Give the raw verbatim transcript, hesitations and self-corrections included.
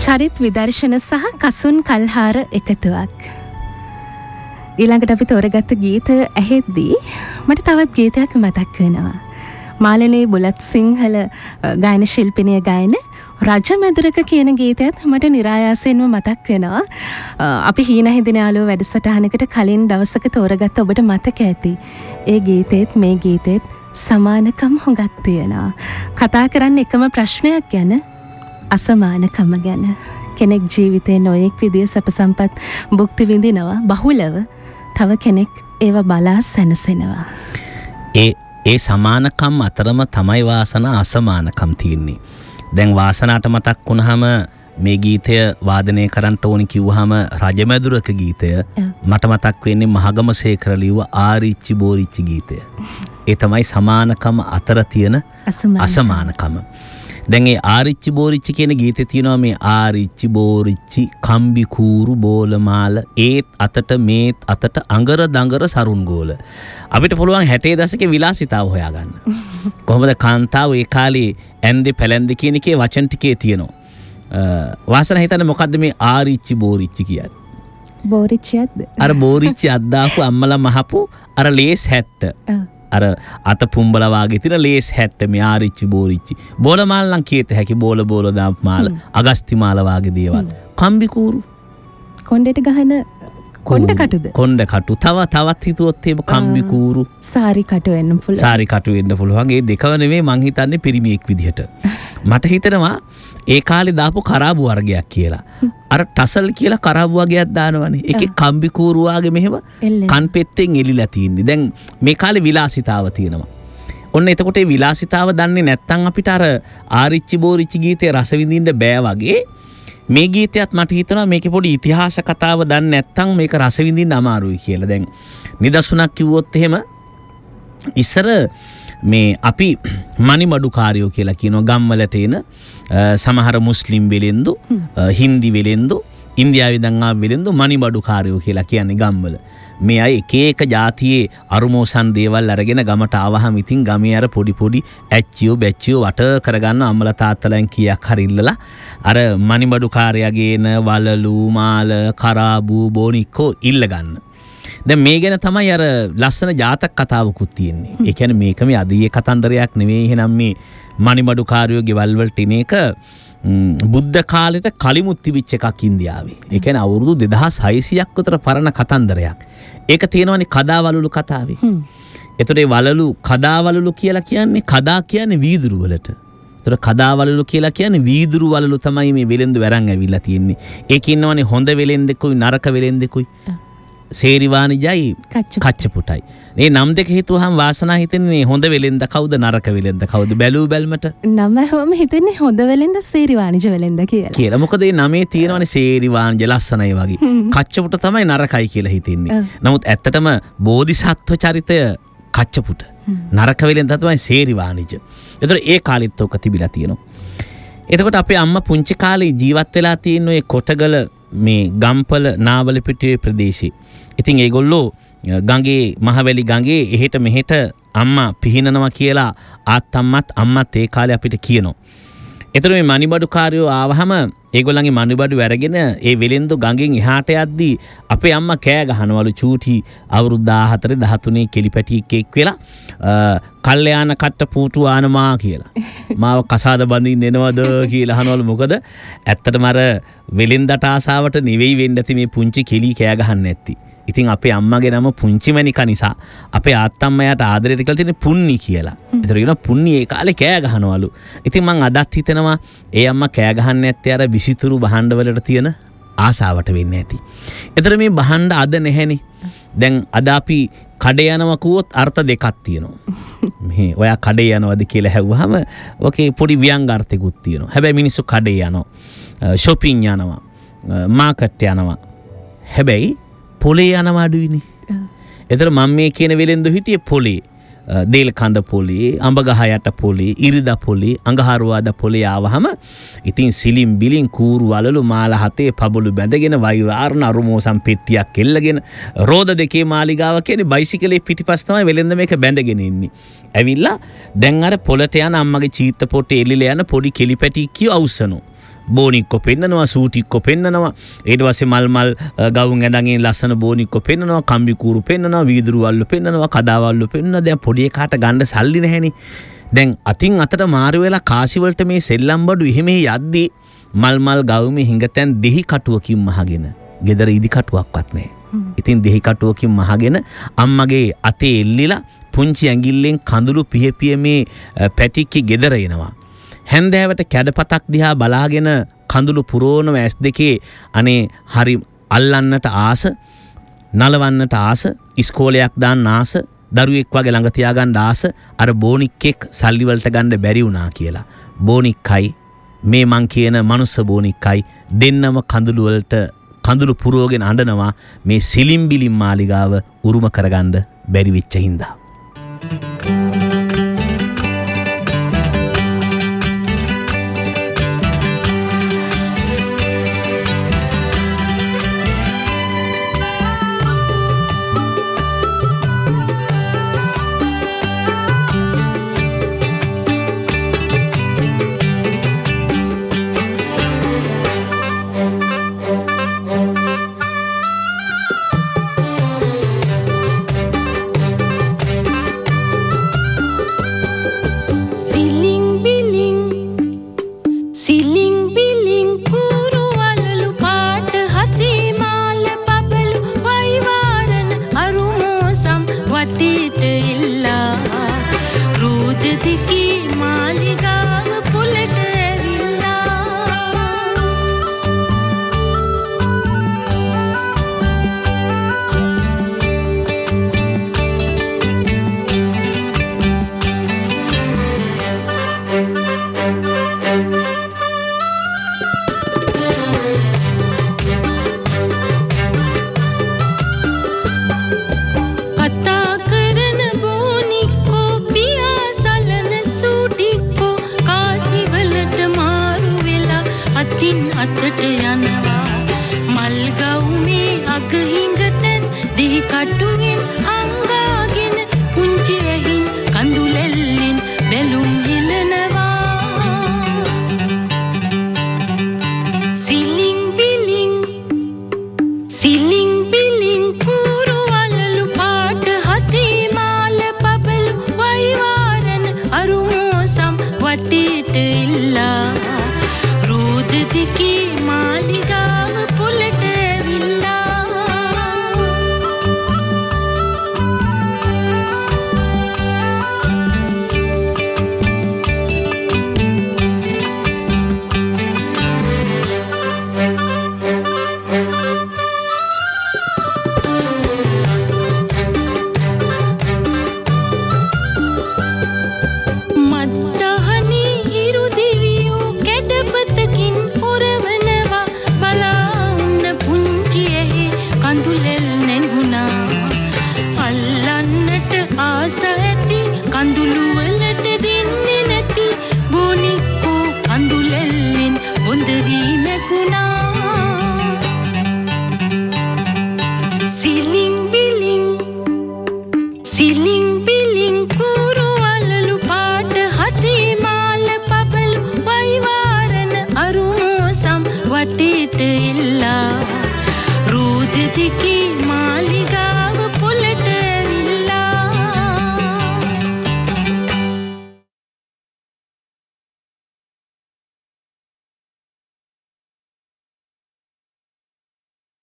චරිත් විදර්ශන සහ කසුන් කල්හාර එකතුවක්. ඊළඟට අපි තෝරගත්ත ගීත ඇහෙද්දී මට තවත් ගීතයක් මතක් වෙනවා. මාලනේ බුලත් සිංහල ගායන ශිල්පිනිය ගායන රජමැදුරක කියන ගීතයත් මට නිරායාසයෙන්ම මතක් වෙනවා. අපි හීන හිඳින යාළුවෝ වැඩසටහනකට කලින් දවසක තෝරගත්ත ඔබට මතක ඇති. ඒ ගීතෙත් මේ ගීතෙත් සමානකම් හොඟක් තියෙනවා. කතා කරන්න එකම ප්‍රශ්නයක් ගැන, අසමානකම ගැන. කෙනෙක් ජීවිතේ නොයෙක් විදිය සැප සම්පත් භුක්ති විඳිනවා බහුලව. තව කෙනෙක් ඒව බලා සැනසෙනවා. ඒ ඒ සමානකම් අතරම තමයි වාසනා අසමානකම් තියෙන්නේ. දැන් වාසනාට මතක් වුණාම මේ ගීතය වාදනය කරන්න ඕනි කිව්වහම රජමැදුරක ගීතය මට මතක් වෙන්නේ මහගමසේකර ලිව්ව ආරිච්චි බෝරිච්චි ගීතය. ඒ තමයි සමානකම අතර තියෙන අසමානකම. දැන් ඒ ආරිච්චි බෝරිච්චි කියන ගීතේ තියෙනවා මේ ආරිච්චි බෝරිච්චි කම්බි කූරු බෝලමාල ඒත් අතට මේත් අතට අඟර දඟර සරුන් ගෝල. අපිට පුළුවන් හැටේ දශකේ විලාසිතාව හොයාගන්න. කොහොමද කාන්තාව ඒ කාලේ ඇන්දේ පැලැන්දේ කියන එකේ වචන ටිකේ තියෙනවා. වාසන හිතන්නේ මොකද්ද මේ ආරිච්චි බෝරිච්චි කියන්නේ? බෝරිච්චියක්ද? අර බෝරිච්චි අද්දාපු අම්මලා මහපු අර ලේස් හැට්ට. අර අත පුම්බලා වාගේ තියෙන ලේස් හැට්ට මේ ආරිච්චි බෝරිච්චි. බෝල මාල නම් කීත හැකි බෝල බෝල දාපු මාල අගස්ති මාල වාගේ දේවල්. කම්බි කූරු කොණ්ඩේට ගහන කොණ්ඩ කටුද? කොණ්ඩ කටු. තව තවත් හිතුවොත් එහෙම කම්බි කූරු සාරි කටු වෙන්න පුළුවන්. සාරි කටු වෙන්න පුළුවන්. ඒ දෙකම නෙමෙයි මං හිතන්නේ පිරිමියෙක් විදිහට. මට හිතෙනවා ඒ කාලේ දාපු කරාබු වර්ගයක් කියලා. අර ටසල් කියලා කරාබු වර්ගයක් දානවනේ. ඒකේ කම්බි කූරු වාගේ මෙහෙම කන් පෙත්තෙන් එලිලා තියෙන්නේ. දැන් මේ කාලේ විලාසිතාව තියෙනවා. ඔන්න එතකොට ඒ විලාසිතාව දන්නේ නැත්නම් අපිට අර ආරිච්චි බෝරිච්චි ගීතේ රස විඳින්න බෑ වගේ මේ ගීතයත් මට හිතෙනවා මේකේ පොඩි ඉතිහාස කතාව දන්නේ නැත්නම් මේක රස විඳින්න අමාරුයි කියලා. දැන් නිදසුණක් කිව්වොත් එහෙම ඉස්සර මේ අපි මනිමඩුකාරයෝ කියලා කියනවා ගම්වලට එන සමහර මුස්ලිම් වෙලෙන්දු හින්දි වෙලෙන්දු ඉන්දියාවේ ඉඳන් ආව වෙලෙන්දු මනිමඩුකාරයෝ කියලා කියන්නේ ගම්වල. මේ අය එක එක જાතියේ අරුමෝසන් දේවල් අරගෙන ගමට ආවහම ඉතින් ගමේ අර පොඩි පොඩි ඇච්චියෝ බැච්චියෝ වට කරගන්න අම්මලා තාත්තලාන් කීයක් හරි ඉල්ලලා අර මනිමඩුකාරයාගේන වලලු මාල කරාබු බෝනික්කෝ ඉල්ල ගන්න. දැන් මේ ගැන තමයි අර ලස්සන ජාතක කතාවකුත් තියෙන්නේ. ඒ කියන්නේ මේක මේ අදීයේ කතන්දරයක් නෙවෙයි. එහෙනම් මේ මනිමඩුකාරයෝ ගෙවල් වලට එන එක බුද්ධ කාලෙට කලිමුත් තිබිච්ච එකක් ඉන්දියාවේ. ඒ කියන්නේ අවුරුදු දෙදහස් හයසියක් විතර පරණ කතන්දරයක්. ඒක තියෙනවනේ කදාවලලු කතාවේ. එතකොට ඒ වලලු කදාවලලු කියලා කියන්නේ කදා කියන්නේ වීදුරු වලට. එතකොට කදාවලලු කියලා කියන්නේ වීදුරු වලලු තමයි මේ වෙලෙන්දු වරන් ඇවිල්ලා තියෙන්නේ. ඒක ඉන්නවනේ හොඳ වෙලෙන්දෙකුයි නරක වෙලෙන්දෙකුයි. සේරිවානිජයි කච්චපුටයි. මේ නම් දෙක හිතුවහම වාසනා හිතෙන්නේ හොඳ වෙලෙන්ද කවුද නරක වෙලෙන්ද කවුද බැලූ බැල්මට නම හැමෝම හිතන්නේ හොඳ වෙලෙන්ද සේරිවානිජ වෙලෙන්ද කියලා. කියලා. මොකද මේ නමේ තියෙනවනේ සේරිවානිජ ලස්සනයි වගේ. කච්චපුට තමයි නරකයි කියලා හිතෙන්නේ. නමුත් ඇත්තටම බෝධිසත්ව චරිතය කච්චපුට. නරක වෙලෙන්ද තමයි සේරිවානිජ. ඒතර ඒ කාලෙත් ඔක තිබිලා තියෙනවා. එතකොට අපේ අම්මා පුංචි කාලේ ජීවත් වෙලා තියෙන ඔය කොටගල මේ ගම්පල නාවලපිටියේ ප්‍රදේශේ. ඉතින් ඒගොල්ලෝ ගඟේ මහවැලි ගඟේ එහෙට මෙහෙට අම්මා පිහිනනවා කියලා ආත්තම්මත් අම්මත් ඒ කාලේ අපිට කියනවා. එතන මේ මනිබඩුකාරයෝ ආවහම ඒගොල්ලන්ගේ මනිබඩු අරගෙන ඒ වෙලෙන්දු ගඟෙන් එහාට යද්දී අපේ අම්මා කෑ ගහනවලු චූටි අවුරුදු දාහතර දහතුනේ කෙලිපැටියෙක් වෙලා කල්යාණ කට්ට පූටු ආනමා කියලා. මාව කසාද බඳින්න එනවද කියලා අහනවලු. මොකද ඇත්තටම අර වෙලෙන්දට ආසාවට නෙවෙයි වෙන්න ඇති මේ පුංචි කෙලි කෑ ගහන්න නැති. ඉතින් අපේ අම්මගේ නම පුංචිමණික නිසා අපේ ආත්තම්මයාට ආදරයට කියලා තියෙන පුන්නි කියලා. ඒතර කියනවා පුන්නි ඒ කාලේ කෑ ගහනවලු. ඉතින් මං අදත් හිතනවා ඒ අම්මා කෑ ගහන්නේ නැත්තේ අර විසිතුරු භාණ්ඩ වලට තියෙන ආසාවට වෙන්නේ නැති. ඒතර මේ භාණ්ඩ අද නැහැනේ. දැන් අද අපි කඩේ යනවා කිව්වොත් අර්ථ දෙකක් තියෙනවා. මේ ඔයා කඩේ යනවද කියලා ඇහුවාම ඔකේ පොඩි ව්‍යංග අර්ථයකුත් තියෙනවා. හැබැයි මිනිස්සු කඩේ යනවා. shopping යනවා. මාකට් යනවා. හැබැයි පොලේ යනවා අඩුයිනේ. එතන මම මේ කියන වෙලෙන්දු හිටියේ පොලේ. දේල් කඳ පොලේ, අඹ ගහ යට පොලේ, ඉරිදා පොලේ, අඟහරුවාදා පොලේ ආවහම ඉතින් සිලිම් බිලින් කූරු වලලු මාල හතේ පබළු බැඳගෙන වෛරාර්ණ අරුමෝසම් පෙට්ටියක් එල්ලගෙන රෝද දෙකේ මාලිගාව කියන්නේ බයිසිකලේ පිටිපස්ස තමයි වෙලෙන්ද මේක බැඳගෙන ඉන්නේ. ඇවිල්ලා දැන් අර පොලට යන අම්මගේ චීත්ත පොට්ටේ එල්ලලා යන පොඩි කෙලිපැටි කිය අවුස්සනෝ. බෝනික්කො පෙන්නනවා, සූටික්කො පෙන්නනවා. ඊට පස්සේ මල් මල් ගවුම් ඇඳගෙන ලස්සන බෝනික්කො පෙන්නනවා, කම්බි කූරු පෙන්නනවා, වීදුරු වල්ලු පෙන්නනවා, කදාවල්ලු පෙන්නනවා. දැන් පොඩි එකාට ගන්න සල්ලි නැහෙනේ. දැන් අතින් අතට මාරු වෙලා කාසි වලට මේ සෙල්ලම් බඩු එහෙම යද්දී මල් මල් ගවුමේ හිඟතෙන් දෙහි කටුවකින් මහගෙන ගෙදර ඉදි කටුවක්වත් නැහැ. ඉතින් දෙහි කටුවකින් මහගෙන අම්මගේ අතේ එල්ලිලා පුංචි ඇඟිල්ලෙන් කඳුළු පිහ පිහ මේ පැටික්කි ගෙදර එනවා. හැන්දෑවට කැඩපතක් දිහා බලාගෙන කඳුළු පුරෝනව ඇස් දෙකේ අනේ හරි අල්ලන්නට ආස, නලවන්නට ආස, ඉස්කෝලයක් දාන්න ආස, දරුවෙක් වගේ ළඟ තියාගන්න ආස, අර බෝනික්ෙක් සල්ලි වලට ගන්න බැරි වුණා කියලා. බෝනික්කයි මේ මං කියන මනුස්ස බෝනික්කයි දෙන්නම කඳුළු වලට කඳුළු පුරෝගෙන අඬනවා මේ සිලිම්බිලිම් මාලිගාව උරුම කරගන්න බැරි වෙච්ච හින්දා. Siling